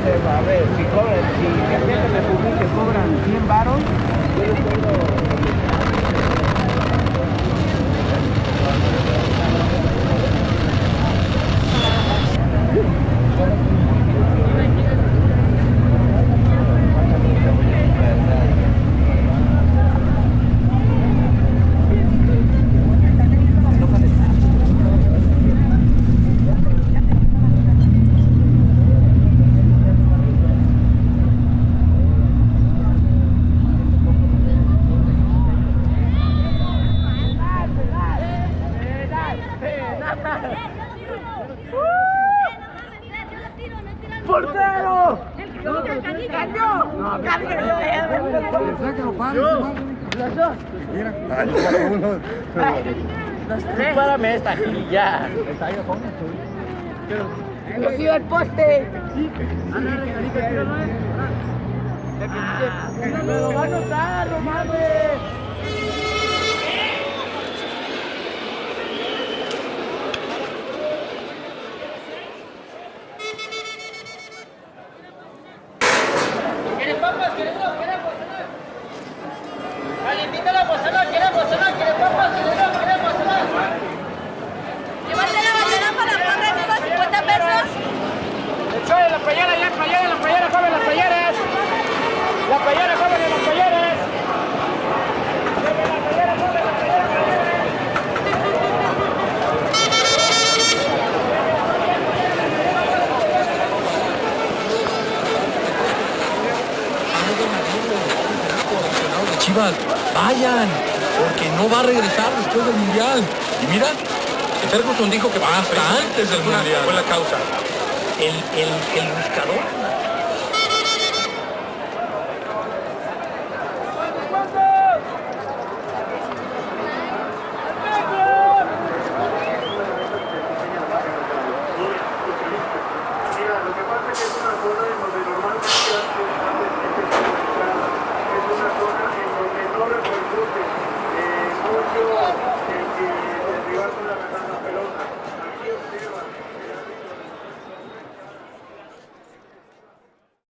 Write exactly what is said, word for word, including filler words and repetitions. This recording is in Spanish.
A ver, si cobran, si el jefe me publique cobran cien varos, yo les puedo... ¡Portero! ¡Cayó! Párame esta aquí, ya. ¡Cogió el poste! ¡Me lo va a notar, no mames! ¿Quieren papas? ¿Quieren no? ¿Queremos cenar? Calientita la bocena, queremos cenar. ¿Quieren papas? ¿Quieren no? ¿Queremos cenar? Llévate la bandera para porra, amigo, cincuenta pesos. Echale la playera, ya, playera, la playera, joven, las playeras. La playera, joven, las playeras. La playera, joven, las playeras. Chivas, vayan, porque no va a regresar después del Mundial. Y mira, Ferguson dijo que va hasta antes del Mundial. Fue la causa. El, el, el buscador